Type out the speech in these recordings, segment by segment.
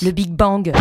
Le Big Bang.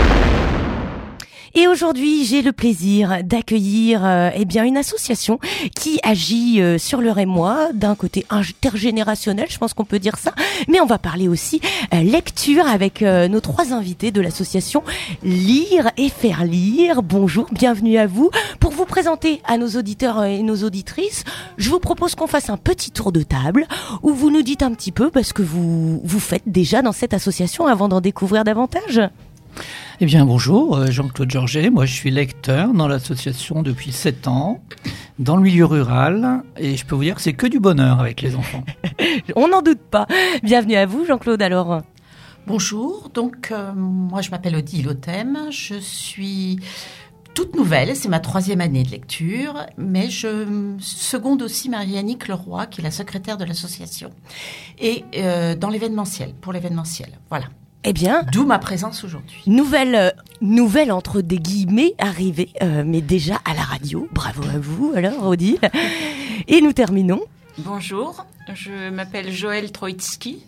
Et aujourd'hui, j'ai le plaisir d'accueillir une association qui agit sur le Rémois, d'un côté intergénérationnel, je pense qu'on peut dire ça, mais on va parler aussi lecture avec nos trois invités de l'association Lire et Faire Lire. Bonjour, bienvenue à vous. Pour vous présenter à nos auditeurs et nos auditrices, je vous propose qu'on fasse un petit tour de table où vous nous dites un petit peu ce que vous faites déjà dans cette association avant d'en découvrir davantage. Eh bien bonjour, Jean-Claude Georget, moi je suis lecteur dans l'association depuis 7 ans, dans le milieu rural, et je peux vous dire que c'est que du bonheur avec les enfants. On n'en doute pas. Bienvenue à vous Jean-Claude alors. Bonjour, donc moi je m'appelle Odile Lothème, je suis toute nouvelle, c'est ma 3e année de lecture, mais je seconde aussi Marie-Annick Leroy qui est la secrétaire de l'association, et dans l'événementiel, pour l'événementiel, voilà. Eh bien, d'où ma présence aujourd'hui. Nouvelle entre des guillemets arrivée, mais déjà à la radio. Bravo à vous alors, Odile. Et nous terminons. Bonjour, je m'appelle Joëlle Troitsky.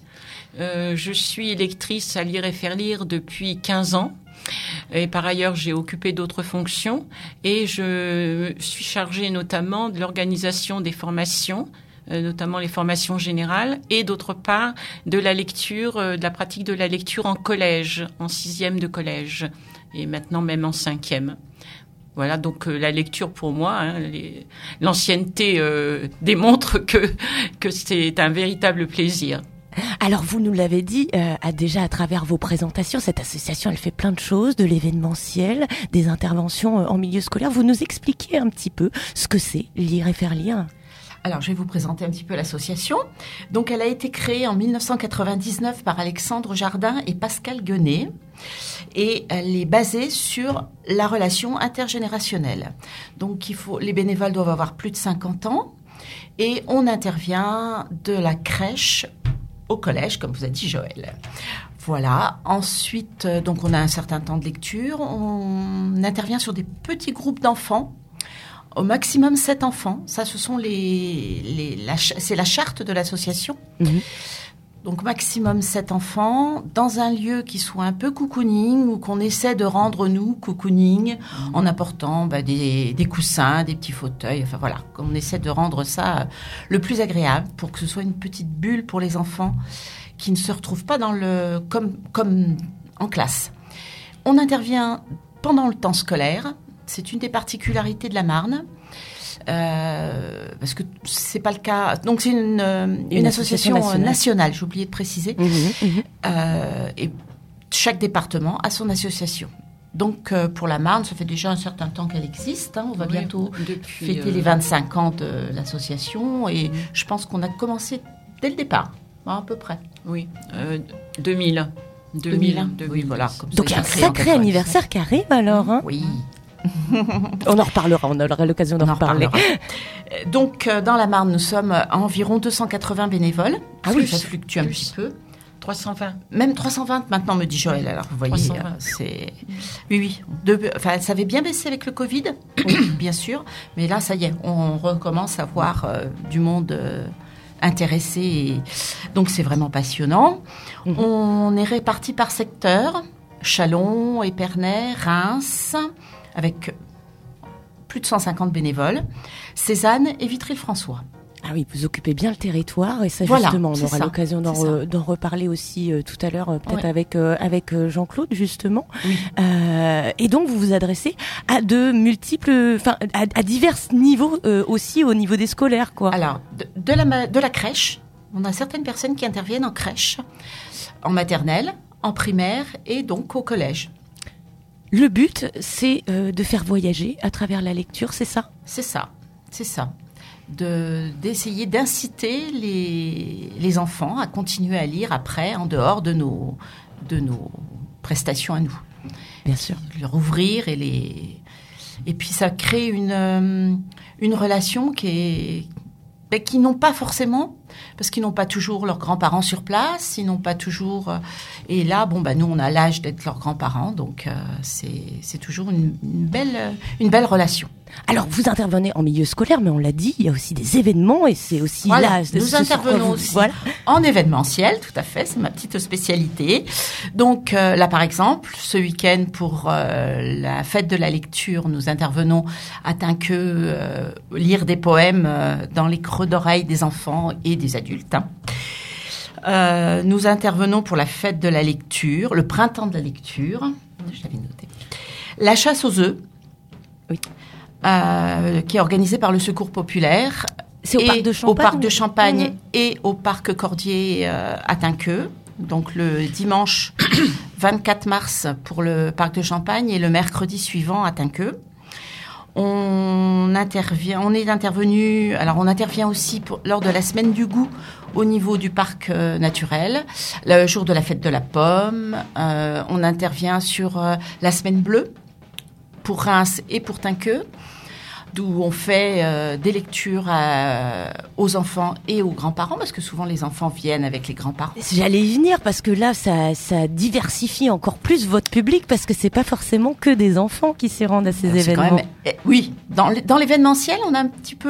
Je suis lectrice à Lire et Faire Lire depuis 15 ans. Et par ailleurs, j'ai occupé d'autres fonctions. Et je suis chargée notamment de l'organisation des formations, notamment les formations générales, et d'autre part de la lecture, de la pratique de la lecture en collège, en 6e de collège, et maintenant même en 5e. Voilà, donc la lecture pour moi, l'ancienneté démontre que c'est un véritable plaisir. Alors vous nous l'avez dit déjà à travers vos présentations, cette association elle fait plein de choses, de l'événementiel, des interventions en milieu scolaire. Vous nous expliquez un petit peu ce que c'est Lire et Faire Lire ? Alors, je vais vous présenter un petit peu l'association. Donc, elle a été créée en 1999 par Alexandre Jardin et Pascal Guenet. Et elle est basée sur la relation intergénérationnelle. Donc, les bénévoles doivent avoir plus de 50 ans. Et on intervient de la crèche au collège, comme vous a dit Joël. Voilà. Ensuite, donc, on a un certain temps de lecture. On intervient sur des petits groupes d'enfants. Au maximum 7 enfants, ça ce sont c'est la charte de l'association. Mmh. Donc maximum 7 enfants, dans un lieu qui soit un peu cocooning, ou qu'on essaie de rendre nous cocooning, en apportant des coussins, des petits fauteuils, enfin voilà, on essaie de rendre ça le plus agréable pour que ce soit une petite bulle pour les enfants qui ne se retrouvent pas comme en classe. On intervient pendant le temps scolaire. C'est une des particularités de la Marne, parce que c'est pas le cas. Donc c'est une association nationale. J'ai oublié de préciser. Et chaque département a son association. Donc pour la Marne, ça fait déjà un certain temps qu'elle existe. On va bientôt fêter les 25 ans de l'association, et je pense qu'on a commencé dès le départ, à peu près. Oui, 2000. Oui, voilà. Donc il y a un sacré anniversaire qui arrive alors. Hein. Oui. On en reparlera, on aura l'occasion d'en reparler. Donc, dans la Marne, nous sommes à environ 280 bénévoles. Ah oui, ça fluctue un petit peu. 320. Même 320 maintenant, me dit Joël. Alors, vous voyez, 320. c'est... Oui. Ça avait bien baissé avec le Covid, bien sûr. Mais là, ça y est, on recommence à voir du monde intéressé. Et... Donc, c'est vraiment passionnant. On est répartis par secteur. Chalon, Épernay, Reims... avec plus de 150 bénévoles, Cézanne et Vitry-le-François. Ah oui, vous occupez bien le territoire, et ça voilà, justement, on aura l'occasion d'en reparler aussi tout à l'heure, peut-être avec Jean-Claude justement. Oui. Et donc vous vous adressez à à divers niveaux aussi au niveau des scolaires, quoi. Alors, de la crèche, on a certaines personnes qui interviennent en crèche, en maternelle, en primaire et donc au collège. Le but, c'est de faire voyager à travers la lecture, c'est ça ? C'est ça. D'essayer d'inciter les enfants à continuer à lire après, en dehors de nos prestations à nous. Bien sûr. Leur ouvrir et puis ça crée une relation qui n'ont pas forcément, parce qu'ils n'ont pas toujours leurs grands-parents sur place, ils n'ont pas toujours... Et là, nous, on a l'âge d'être leurs grands-parents, donc c'est toujours une belle relation. Alors, vous intervenez en milieu scolaire, mais on l'a dit, il y a aussi des événements et c'est aussi voilà, là. nous intervenons aussi en événementiel, tout à fait, c'est ma petite spécialité. Donc là, par exemple, ce week-end pour la fête de la lecture, nous intervenons à Tinqueux, lire des poèmes dans les creux d'oreilles des enfants et des adultes. Nous intervenons pour la fête de la lecture, le printemps de la lecture, je l'avais noté. La chasse aux œufs. Oui. Qui est organisé par le Secours populaire. C'est au parc de Champagne. Au parc de Champagne et au parc Cordier à Tinqueux. Donc le dimanche 24 mars pour le parc de Champagne et le mercredi suivant à Tinqueux. On intervient aussi lors de la semaine du goût au niveau du parc naturel, le jour de la fête de la pomme. On intervient sur la semaine bleue pour Reims et pour Tinqueux, d'où on fait des lectures aux enfants et aux grands-parents, parce que souvent les enfants viennent avec les grands-parents. J'allais y venir, parce que là, ça diversifie encore plus votre public, parce que c'est pas forcément que des enfants qui s'y rendent à ces événements. Oui, dans l'événementiel, on a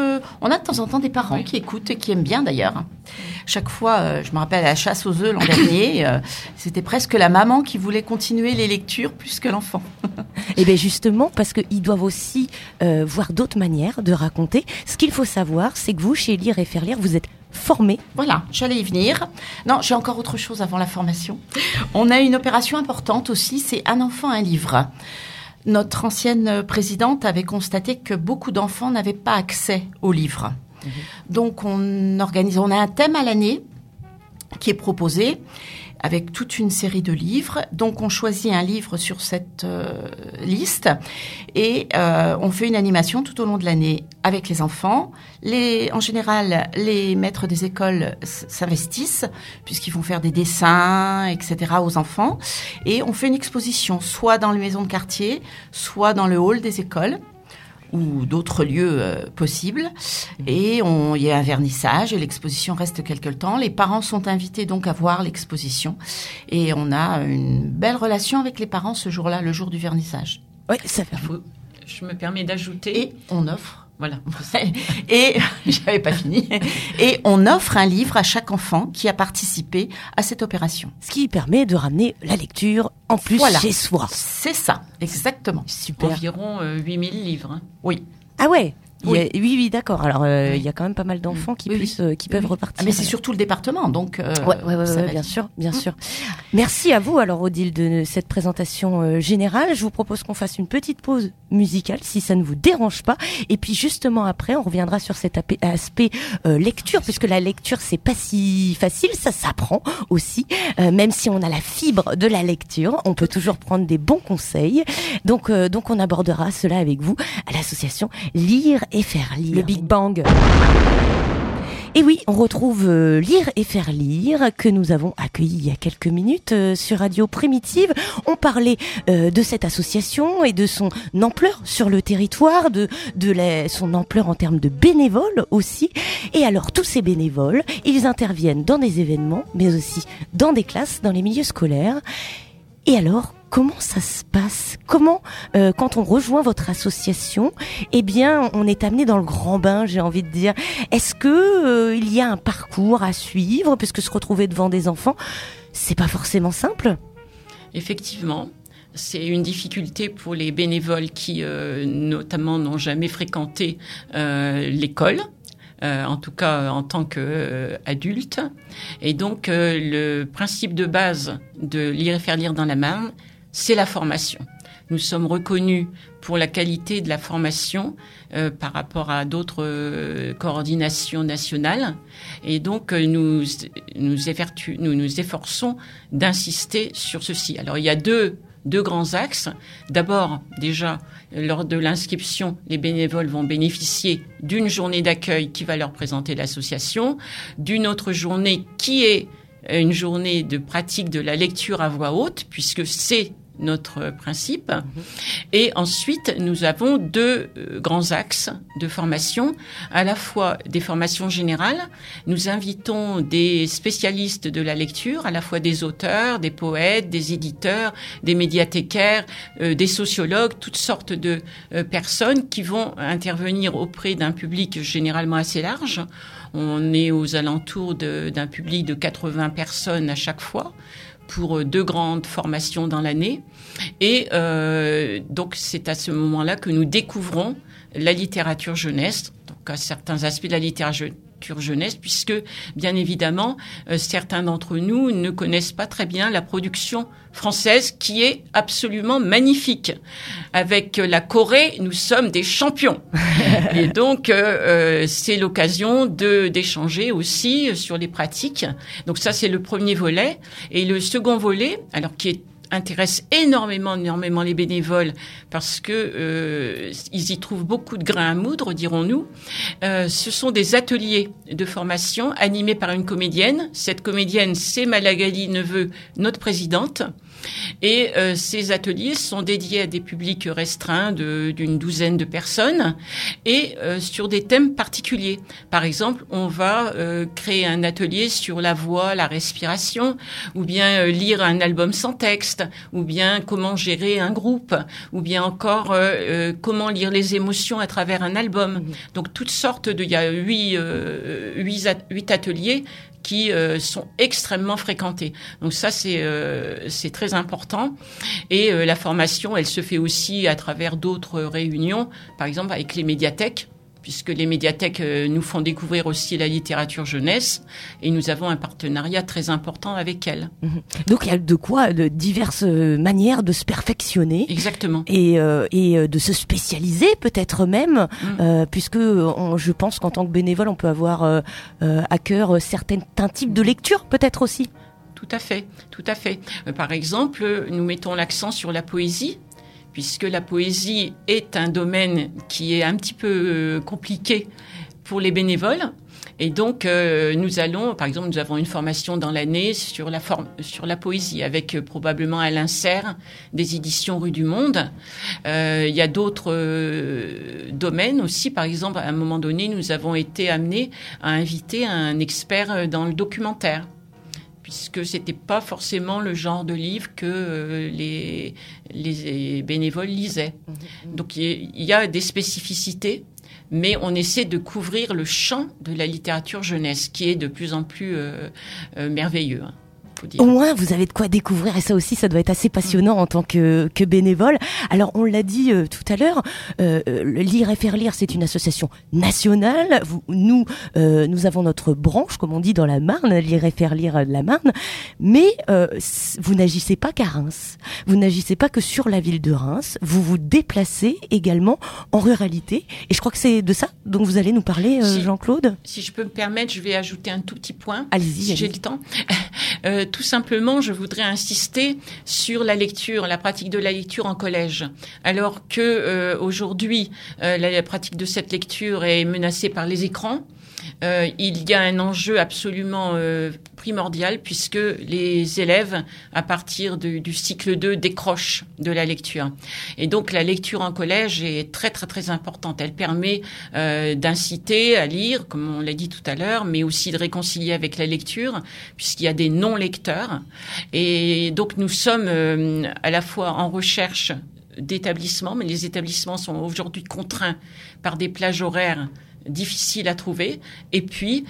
de temps en temps des parents qui écoutent et qui aiment bien d'ailleurs. Chaque fois, je me rappelle à la chasse aux œufs l'an dernier, c'était presque la maman qui voulait continuer les lectures plus que l'enfant. Et bien justement, parce qu'ils doivent aussi voir d'autres manières de raconter. Ce qu'il faut savoir, c'est que vous, chez Lire et Faire Lire, vous êtes formés. Voilà, j'allais y venir. Non, j'ai encore autre chose avant la formation. On a une opération importante aussi, c'est Un enfant, un livre. Notre ancienne présidente avait constaté que beaucoup d'enfants n'avaient pas accès aux livres. Donc on a un thème à l'année qui est proposé avec toute une série de livres. Donc on choisit un livre sur cette liste et on fait une animation tout au long de l'année avec les enfants. En général, les maîtres des écoles s'investissent puisqu'ils vont faire des dessins, etc. aux enfants. Et on fait une exposition soit dans les maisons de quartier, soit dans le hall des écoles, ou d'autres lieux possibles. Et il y a un vernissage et l'exposition reste quelque temps. Les parents sont invités donc à voir l'exposition. Et on a une belle relation avec les parents ce jour-là, le jour du vernissage. Oui, ça fait. Je me permets d'ajouter. Et on offre. Voilà. Et j'avais pas fini. Et on offre un livre à chaque enfant qui a participé à cette opération. Ce qui permet de ramener la lecture en plus chez soi. C'est ça, exactement. Super. Environ 8000 livres. Hein. Oui. Ah ouais. Oui, oui, d'accord. Alors, il y a quand même pas mal d'enfants qui peuvent repartir. Mais c'est surtout le département, donc. Bien sûr. Merci à vous, alors, Odile, de cette présentation générale. Je vous propose qu'on fasse une petite pause musicale, si ça ne vous dérange pas. Et puis, justement, après, on reviendra sur cet aspect lecture, puisque la lecture, c'est pas si facile, ça s'apprend aussi. Même si on a la fibre de la lecture, on peut toujours prendre des bons conseils. Donc, on abordera cela avec vous à l'association Lire et Faire Lire. Le Big Bang. Et oui, on retrouve Lire et Faire Lire que nous avons accueilli il y a quelques minutes sur Radio Primitive. On parlait de cette association et de son ampleur sur le territoire, son ampleur en termes de bénévoles aussi. Et alors, tous ces bénévoles, ils interviennent dans des événements, mais aussi dans des classes, dans les milieux scolaires. Et alors, comment ça se passe ? Comment, quand on rejoint votre association, eh bien, on est amené dans le grand bain, j'ai envie de dire. Est-ce que il y a un parcours à suivre, puisque se retrouver devant des enfants, c'est pas forcément simple ? Effectivement. C'est une difficulté pour les bénévoles qui, notamment, n'ont jamais fréquenté l'école. En tout cas en tant qu'adulte. Et donc, le principe de base de Lire et Faire Lire dans la Marne, c'est la formation. Nous sommes reconnus pour la qualité de la formation par rapport à d'autres coordinations nationales. Et donc, nous nous efforçons d'insister sur ceci. Alors, il y a deux grands axes. D'abord, déjà, lors de l'inscription, les bénévoles vont bénéficier d'une journée d'accueil qui va leur présenter l'association, d'une autre journée qui est une journée de pratique de la lecture à voix haute, puisque c'est notre principe. Et ensuite, nous avons deux grands axes de formation, à la fois des formations générales. Nous invitons des spécialistes de la lecture, à la fois des auteurs, des poètes, des éditeurs, des médiathécaires, des sociologues, toutes sortes de personnes qui vont intervenir auprès d'un public généralement assez large. On est aux alentours d'un public de 80 personnes à chaque fois, pour 2 grandes formations dans l'année. Et donc, c'est à ce moment-là que nous découvrons la littérature jeunesse, donc à certains aspects de la littérature jeunesse, puisque, bien évidemment, certains d'entre nous ne connaissent pas très bien la production française, qui est absolument magnifique. Avec la Corée, nous sommes des champions. Et donc, c'est l'occasion d'échanger aussi sur les pratiques. Donc ça, c'est le premier volet. Et le second volet, alors qui intéresse énormément les bénévoles, parce que ils y trouvent beaucoup de grains à moudre, dirons-nous. Ce sont des ateliers de formation animés par une comédienne. Cette comédienne, c'est Malagali Neveu, notre présidente. Et ces ateliers sont dédiés à des publics restreints d'une douzaine de personnes et sur des thèmes particuliers. Par exemple, on va créer un atelier sur la voix, la respiration, ou bien lire un album sans texte, ou bien comment gérer un groupe, ou bien encore comment lire les émotions à travers un album. Donc toutes sortes il y a 8 ateliers qui sont extrêmement fréquentés. Donc ça, c'est très important. Et la formation, elle se fait aussi à travers d'autres réunions, par exemple avec les médiathèques, puisque les médiathèques nous font découvrir aussi la littérature jeunesse, et nous avons un partenariat très important avec elles. Donc il y a de diverses manières de se perfectionner. Exactement. Et de se spécialiser peut-être même, puisque je pense qu'en tant que bénévole, on peut avoir à cœur certains types de lecture peut-être aussi. Tout à fait. Par exemple, nous mettons l'accent sur la poésie, puisque la poésie est un domaine qui est un petit peu compliqué pour les bénévoles. Et donc, nous avons une formation dans l'année sur la poésie, avec probablement Alain Serre, des éditions Rue du Monde. Il y a d'autres domaines aussi. Par exemple, à un moment donné, nous avons été amenés à inviter un expert dans le documentaire, puisque c'était pas forcément le genre de livre que les bénévoles lisaient. Donc il y a des spécificités, mais on essaie de couvrir le champ de la littérature jeunesse, qui est de plus en plus merveilleux. Au moins, vous avez de quoi découvrir, et ça aussi, ça doit être assez passionnant en tant que bénévole. Alors, on l'a dit tout à l'heure, Lire et faire lire, c'est une association nationale. Nous avons notre branche, comme on dit dans la Marne, Lire et faire lire de la Marne, mais vous n'agissez pas qu'à Reims. Vous n'agissez pas que sur la ville de Reims. Vous vous déplacez également en ruralité, et je crois que c'est de ça dont vous allez nous parler, Jean-Claude. Si je peux me permettre, je vais ajouter un tout petit point. Allez-y. Si j'ai le temps. Tout simplement, je voudrais insister sur la lecture, la pratique de la lecture en collège. Alors que aujourd'hui, la pratique de cette lecture est menacée par les écrans. Il y a un enjeu absolument primordial, puisque les élèves, à partir du cycle 2, décrochent de la lecture. Et donc, la lecture en collège est très, très, très importante. Elle permet d'inciter à lire, comme on l'a dit tout à l'heure, mais aussi de réconcilier avec la lecture, puisqu'il y a des non-lecteurs. Et donc, nous sommes à la fois en recherche d'établissements, mais les établissements sont aujourd'hui contraints par des plages horaires difficiles à trouver, et puis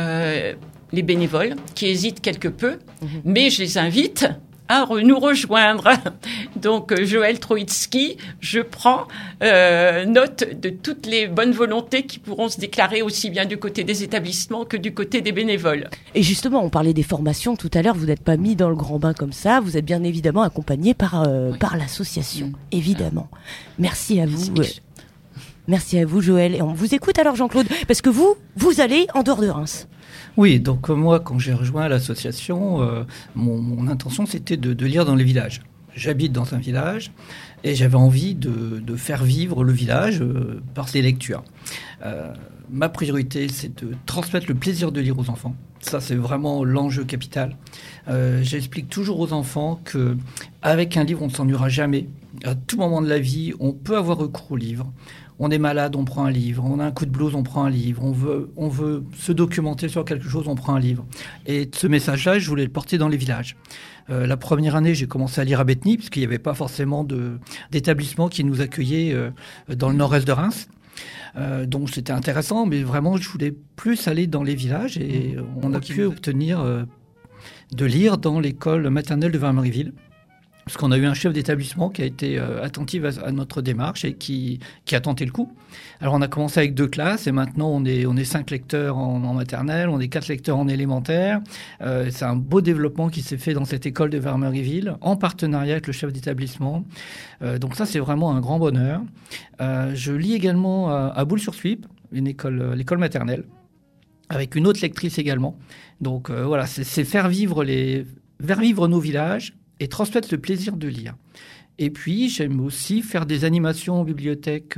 les bénévoles qui hésitent quelque peu, mais je les invite à nous rejoindre. Donc, Joël Troïtski, je prends note de toutes les bonnes volontés qui pourront se déclarer aussi bien du côté des établissements que du côté des bénévoles. Et justement, on parlait des formations tout à l'heure, vous n'êtes pas mis dans le grand bain comme ça, vous êtes bien évidemment accompagné par l'association, évidemment. Merci à vous. Merci à vous, Joël. Et on vous écoute alors, Jean-Claude, parce que vous allez en dehors de Reims. Oui, donc moi, quand j'ai rejoint l'association, mon intention, c'était de lire dans les villages. J'habite dans un village et j'avais envie de faire vivre le village par ces lectures. Ma priorité, c'est de transmettre le plaisir de lire aux enfants. Ça, c'est vraiment l'enjeu capital. J'explique toujours aux enfants qu'avec un livre, on ne s'ennuiera jamais. À tout moment de la vie, on peut avoir recours au livre. On est malade, on prend un livre. On a un coup de blues, on prend un livre. On veut se documenter sur quelque chose, on prend un livre. Et ce message-là, je voulais le porter dans les villages. La première année, j'ai commencé à lire à Bétheny, parce qu'il n'y avait pas forcément d'établissement qui nous accueillait dans le nord-est de Reims. Donc c'était intéressant, mais vraiment, je voulais plus aller dans les villages. Et on a pu obtenir de lire dans l'école maternelle de Vermerieville. Parce qu'on a eu un chef d'établissement qui a été attentif à notre démarche et qui a tenté le coup. Alors on a commencé avec 2 classes et maintenant on est 5 lecteurs en maternelle, on est 4 lecteurs en élémentaire. C'est un beau développement qui s'est fait dans cette école de Vermerieville en partenariat avec le chef d'établissement. Donc ça c'est vraiment un grand bonheur. Je lis également à Boulle-sur-Suippe, l'école maternelle, avec une autre lectrice également. Donc voilà, c'est faire vivre nos villages et transmettre le plaisir de lire. Et puis, j'aime aussi faire des animations en bibliothèque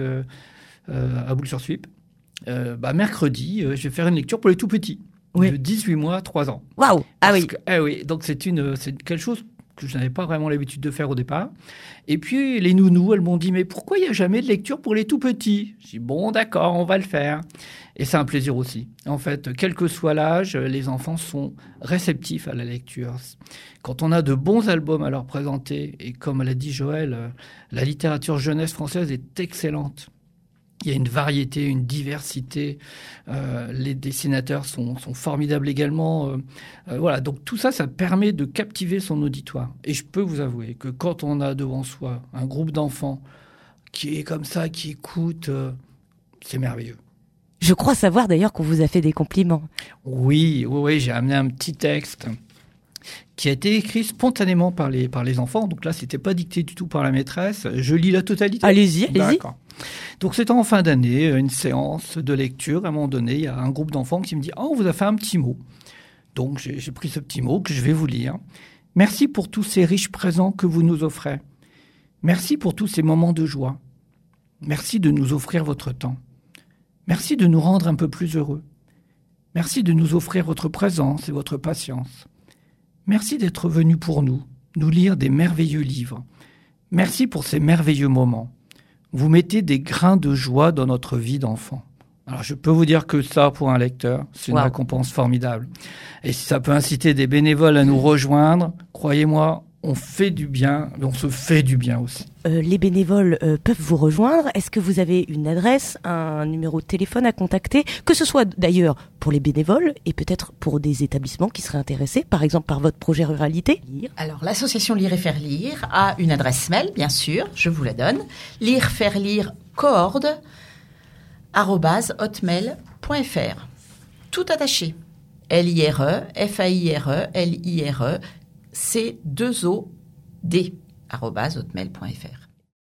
à Boulle-sur-Suippe. Mercredi, je vais faire une lecture pour les tout-petits, de 18 mois à 3 ans. Waouh! Ah oui. Oui, donc c'est quelque chose que je n'avais pas vraiment l'habitude de faire au départ. Et puis, les nounous, elles m'ont dit, mais pourquoi il n'y a jamais de lecture pour les tout-petits? J'ai dit, bon, d'accord, on va le faire. Et c'est un plaisir aussi. En fait, quel que soit l'âge, les enfants sont réceptifs à la lecture. Quand on a de bons albums à leur présenter, et comme l'a dit Joël, la littérature jeunesse française est excellente. Il y a une variété, une diversité. Les dessinateurs sont formidables également. Voilà, donc tout ça, ça permet de captiver son auditoire. Et je peux vous avouer que quand on a devant soi un groupe d'enfants qui est comme ça, qui écoute, c'est merveilleux. Je crois savoir d'ailleurs qu'on vous a fait des compliments. Oui, j'ai amené un petit texte qui a été écrit spontanément par les enfants. Donc là, c'était pas dicté du tout par la maîtresse. Je lis la totalité. Allez-y. D'accord. Donc c'était en fin d'année, une séance de lecture. À un moment donné, il y a un groupe d'enfants qui me dit « Oh, on vous a fait un petit mot ». Donc j'ai pris ce petit mot que je vais vous lire. « Merci pour tous ces riches présents que vous nous offrez. Merci pour tous ces moments de joie. Merci de nous offrir votre temps. Merci de nous rendre un peu plus heureux. Merci de nous offrir votre présence et votre patience. Merci d'être venu pour nous lire des merveilleux livres. Merci pour ces merveilleux moments. Vous mettez des grains de joie dans notre vie d'enfant. » Alors, je peux vous dire que ça, pour un lecteur, c'est une récompense formidable. Et si ça peut inciter des bénévoles à nous rejoindre, croyez-moi, on fait du bien, mais on se fait du bien aussi. Les bénévoles peuvent vous rejoindre. Est-ce que vous avez une adresse, un numéro de téléphone à contacter, que ce soit d'ailleurs pour les bénévoles et peut-être pour des établissements qui seraient intéressés, par exemple par votre projet Ruralité? Alors, l'association Lire et Faire Lire a une adresse mail, bien sûr, je vous la donne. lirefairelire@hotmail.fr. Tout attaché. LIRE, FAIRE, LIRE, C2OD @hotmail.fr.